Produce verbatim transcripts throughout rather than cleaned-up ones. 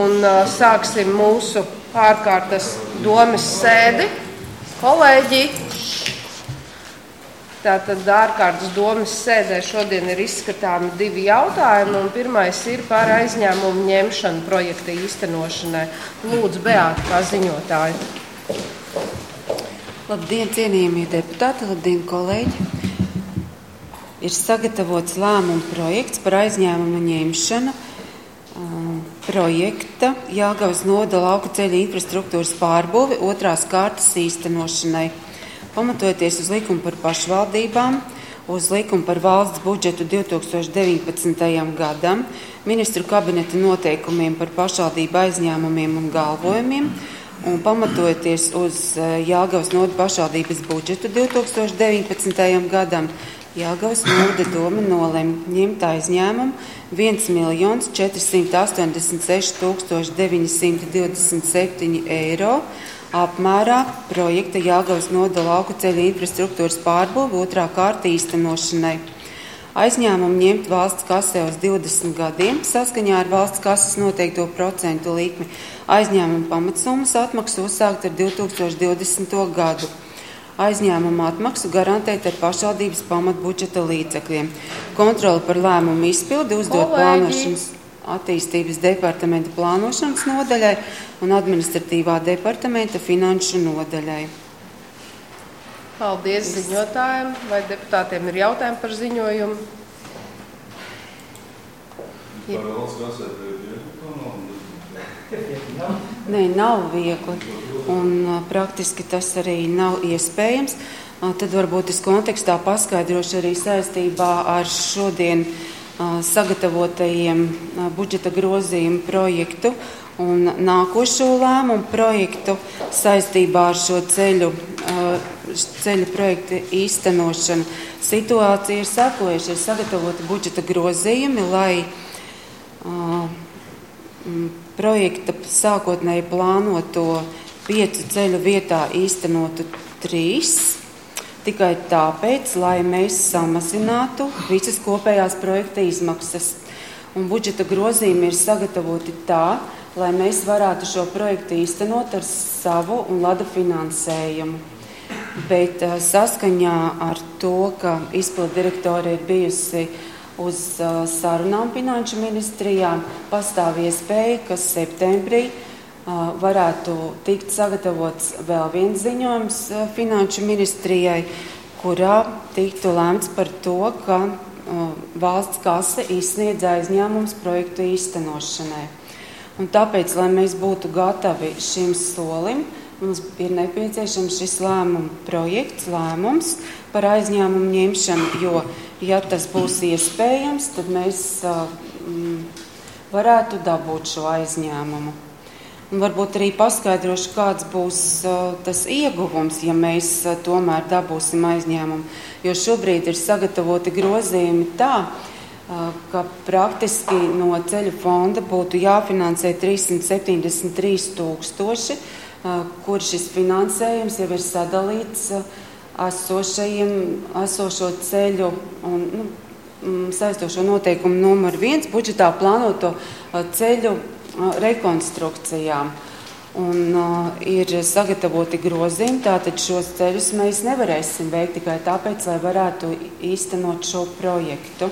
Un uh, sāksim mūsu ārkārtas domes sēdi. Kolēģi, tātad ārkārtas domes sēdē šodien ir izskatāmi divi jautājumi, un pirmais ir par aizņēmumu ņemšanu projekta īstenošanai. Lūdzu, Beāta, kā ziņotāju. Labdien, cienījamie deputāti, labdien, kolēģi. Ir sagatavots lēmuma projekts par aizņēmumu ņemšanu projekta Jelgavas novada lauku ceļu infrastruktūras pārbūvi otrās kārtas īstenošanai. Pamatojoties uz likumu par pašvaldībām, uz likumu par valsts budžetu divi tūkstoši deviņpadsmitajam gadam, ministru kabineta noteikumiem par pašvaldību aizņēmumiem un galvojumiem un pamatojoties uz Jelgavas novada pašvaldības budžetu divi tūkstoši deviņpadsmitajam gadam, Jelgavas novada doma nolēma ņemt aizņēmumu viens miljons četri simti astoņdesmit seši tūkstoši deviņi simti divdesmit septiņi eiro apmērā projekta Jelgavas novada lauku ceļu infrastruktūras pārbūve otrā kārta īstenošanai. Aizņēmumu ņemt valsts kasē uz divdesmit gadiem saskaņā ar valsts kases noteikto procentu likmi. Aizņēmumu pamatsummas atmaksu uzsākt ar divi tūkstoši divdesmito gadu. Aizņēmumu atmaksu garantēt ar pašvaldības pamatbudžeta līdzekļiem. Kontroli par lēmumu izpildi uzdot plānošanas attīstības departamenta plānošanas nodaļai un administratīvā departamenta finanšu nodaļai. Paldies ziņotājiem. Vai deputātiem ir jautājumi par ziņojumu? Par valsts kasē Nē, nav viegli, un uh, praktiski tas arī nav iespējams. Uh, tad varbūt es kontekstā paskaidrošu arī saistībā ar šodien uh, sagatavotajiem uh, budžeta grozījumu projektu un nākošo lēmumu projektu saistībā ar šo ceļu, uh, ceļu projektu īstenošanu. Situācija ir sekojuša, ir sagatavoti budžeta grozījumi, lai uh, projekta sākotnēji plānoto piecu ceļu vietā īstenotu trīs, tikai tāpēc, lai mēs samazinātu visas kopējās projekta izmaksas. Un budžeta grozījumi ir sagatavoti tā, lai mēs varētu šo projektu īstenot ar savu un lada finansējumu. Bet saskaņā ar to, ka izpildu direktore ir bijusi uz uh, sarunām finanšu ministrijā, pastāv iespēja, ka septembrī uh, varētu tikt sagatavots vēl viens ziņojums uh, finanšu ministrijai, kurā tiktu lēmts par to, ka uh, valsts kase izsniedz aizņēmums projektu īstenošanai. Un tāpēc, lai mēs būtu gatavi šim solim, mums ir nepieciešams šis lēmuma projekts, lēmums par aizņēmumu ņemšanu, jo, ja tas būs iespējams, tad mēs uh, m, varētu dabūt šo aizņēmumu. Un varbūt arī paskaidrošu, kāds būs uh, tas ieguvums, ja mēs uh, tomēr dabūsim aizņēmumu. Jo šobrīd ir sagatavoti grozījumi tā, uh, ka praktiski no ceļu fonda būtu jāfinansē trīssimt septiņdesmit trīs tūkstoši, uh, kur šis finansējums jau ir sadalīts uh, esošajiem, esošo ceļu un nu, saistošo noteikumu numur viens budžetā plānoto ceļu rekonstrukcijām. Un uh, ir sagatavoti grozījumi, tātad šos ceļus mēs nevarēsim veikt tikai tāpēc, lai varētu īstenot šo projektu.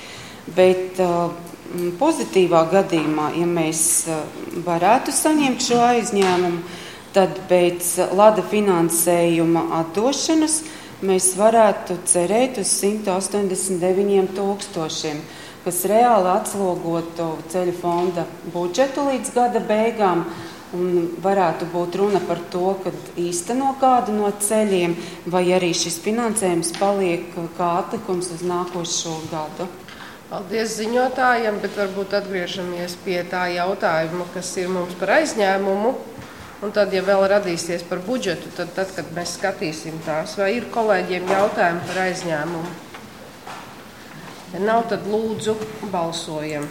Bet uh, pozitīvā gadījumā, ja mēs uh, varētu saņemt šo aizņēmumu, tad pēc lada finansējuma atdošanas mēs varētu cerēt uz simt astoņdesmit deviņiem tūkstošiem, kas reāli atslogotu ceļu fonda budžetu līdz gada beigām un varētu būt runa par to, ka īsteno kādu no ceļiem, vai arī šis finansējums paliek kā atlikums uz nākošo gadu. Paldies ziņotājiem, bet varbūt atgriežamies pie tā jautājuma, kas ir mums par aizņēmumu. Un tad, ja vēl radīsies par budžetu, tad, tad kad mēs skatīsim tās, vai ir kolēģiem jautājumi par aizņēmumu? Ja nav, tad lūdzu balsojam.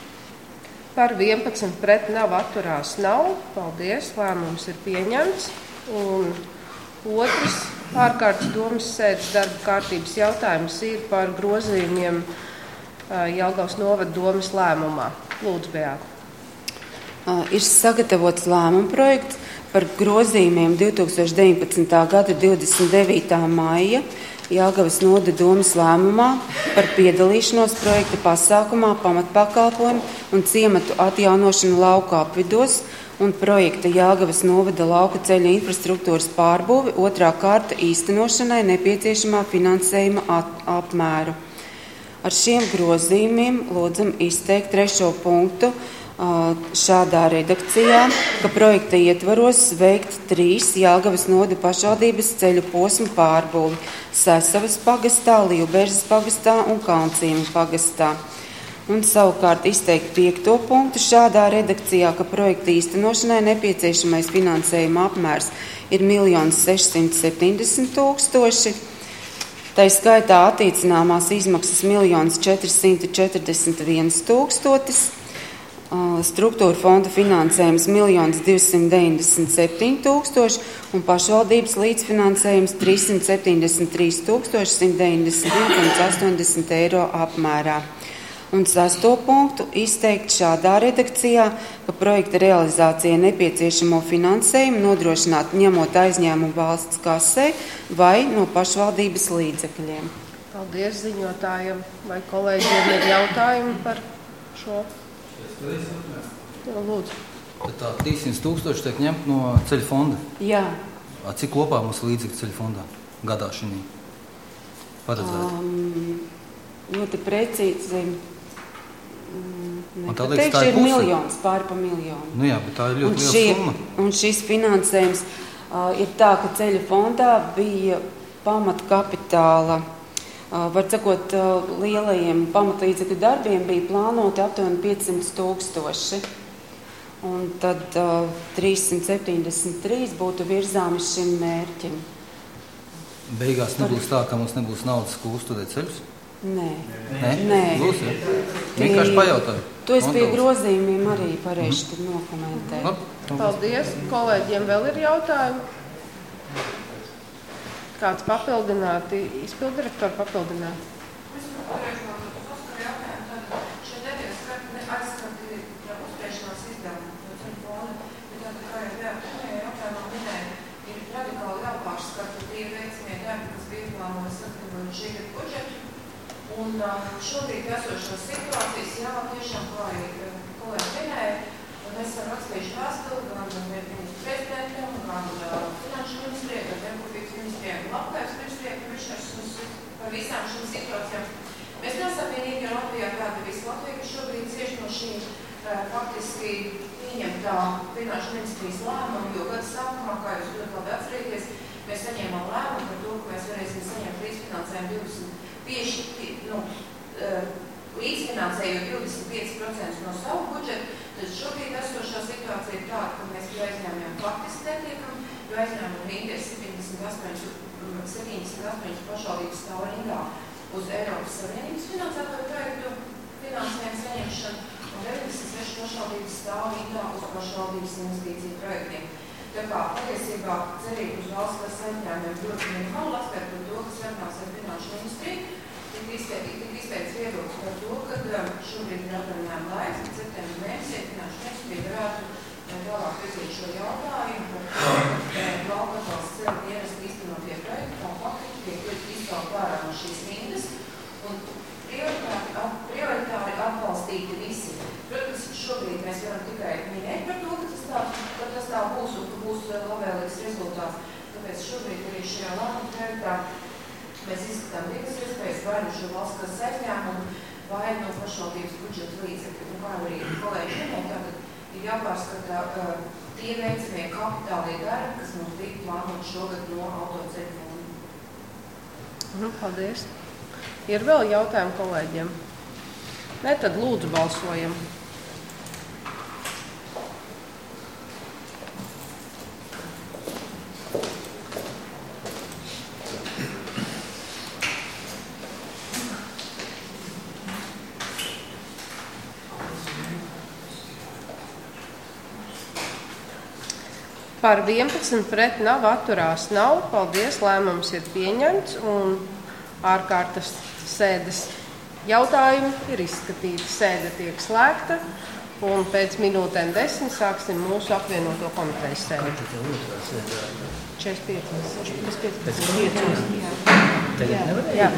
Par vienpadsmit pret nav, atturās nav. Paldies, lēmums ir pieņemts. Un otrs ārkārtas domas sēdes darba kārtības jautājums ir par grozījumiem Jelgavas novada domes lēmumā. Lūdzu, Beāta. Ir sagatavots lēmuma projekts par grozījumiem divs tūkstoši deviņpadsmitā gada divdesmit devītā maija Jelgavas novada domes lēmumā par piedalīšanos projekta pasākumā pamatpakalpojumu un ciematu atjaunošanu lauku apvidos un projekta Jelgavas novada lauku ceļu infrastruktūras pārbūvi otrā kārta īstenošanai nepieciešamā finansējuma apmēru. Ar šiem grozījumiem lūdzam izteikt trešo punktu šādā redakcijā, ka projekta ietvaros veikt trīs Jelgavas novada pašvaldības ceļu posmu pārbūvi Sesavas pagastā, Lielberzes pagastā un Kalnciema pagastā. Un savukārt izteikt piekto punktu šādā redakcijā, ka projekta īstenošanai nepieciešamais finansējuma apmērs ir miljons sešsimt septiņdesmit tūkstoši. Tā skaitā attiecināmās izmaksas miljons četrsimt četrdesmit viens tūkstotis. Struktūra fonda finansējums miljons divsimt deviņdesmit septiņi tūkstoši un pašvaldības līdzfinansējums trīssimt septiņdesmit trīs tūkstoši simt deviņdesmit divi komats astoņdesmit eiro apmērā. Un sesto punktu izteikt šādā redakcijā, ka projekta realizācija nepieciešamo finansējumu nodrošināt ņemot aizņēmumu valsts kasē vai no pašvaldības līdzekļiem. Paldies ziņotājiem. Vai kolēģiem ir jautājumi par šo? Jā, lūdzu. Tad tā trīssimt tūkstoši tiek ņemt no ceļu fonda? Jā. A, cik kopā mums līdzekļu ceļu fondā gadā šī paredzēta? Um, ļoti precīzi. Un tā liekas, Teikšu, tā ir ir puse? miljons, pāri pa miljonu. Nu jā, bet tā ir ļoti un liela šie, summa. Un šis finansējums uh, ir tā, ka ceļu fondā bija pamatkapitāla. Uh, var sakot, uh, lielajiem pamatlīdzekļu darbiem bija plānoti aptuveni piecsimt tūkstoši. Un tad uh, trīssimt septiņdesmit trīs būtu virzāmi šim mērķim. Beigās nebūs tā, ka mums nebūs naudas, ko uzturēt ceļus? Nē. Nē? Nē. Būs, ja? Vienkārši pajautāju. To es pie grozījumiem arī varēšu tad nokomentēt. Labi. Paldies. Kolēģiem vēl ir jautājumi? Kāds papildināti, izpildirektori papildināti? Es varēšu vēl uzskatu jautājumu, tad šeit netiek aizskati uzturēšanās izdevumu no ceļu fonda, bet tad, kā jau pirmajā jautājumā minēja, ir radikāli jāpārskata tie veicamie darbi, kas bija plānoti sagatavot šī gada budžetu. Un šobrīd esošās situācijas, jā, tiešām, kā arī kolēģi minēja, mēs esam rakstījuši vēstuli gan ministru prezidentam, gan finanšu ministrijai, gan Zemkopības ministrijai un Labklājības ministrijai, ka viņš esmu par visām šīm situācijām. Mēs neesam vienīgi Latvijā, tāda visa Latvija, kas šobrīd cieši no šī faktiski pieņemtā finanšu ministrijas lēmuma, jo gada sākumā, kā jūs ļoti labi atcerieties, mēs saņēmām lēmumu par to, ka mēs varēsim saņemt līdzfinansējumu divdesmit pieci, nu, līdzfinansējot divdesmit pieci procenti no savu budžetu, tad šobrīd esošā situācija ir tāda, ka mēs jau aizņēmējām faktiski netiekam, jo aizņēmumi rinda ir septiņdesmit astoņas pašvaldības stāv rindā uz Eiropas Savienības finansēto projektu finansējumu saņemšanu un deviņdesmit sešas pašvaldības stāv rindā uz pašvaldības investīciju projektiem. Tā kā patiesībā cerība uz valsts kas aizņēmējiem ļoti minimāli atspērt par to, kas sarunās ar finanšu ministriju, tik izteikts viedoklis par to, ka šobrīd ir atvaļinājuma laiks, ka septembra mēnesī finanšu ministrija varētu tālāk virzīt šo jautājumu par to, ka lauka atbalsts ceļu dienesti īstenotie projekti, kā faktiski tiek izcelt vērā no šīs rindas un prioritāri atbalstīti visi. Protams, šobrīd mēs varam tikai minēt par to, ka tas tā, ka tas tā būs un ka būs labvēlīgs rezultāts. Tāpēc šobrīd arī šajā lēmuma projektā mēs izskatām divas iespējas, vai no šo valsts kas aizņēmumu, vai no pašvaldības budžeta līdzekļu. Un kā arī kolēģi minēja, tātad ir jāpārskatā tie veicamie kapitālie darbi, kas mums bija plānot šogad no autoceļu fonda. Paldies. Ir vēl jautājumi kolēģiem? Nē, tad lūdzu balsojam. Par vienpadsmit pret nav, atturās nav. Paldies, lēmums ir pieņemts un ārkārtas sēdes jautājumi ir izskatīti. Sēde tiek slēgta un pēc minūtēm desmit sāksim mūsu apvienoto komitejas sēdi. četrdesmit pieci. Tagad nevarēja?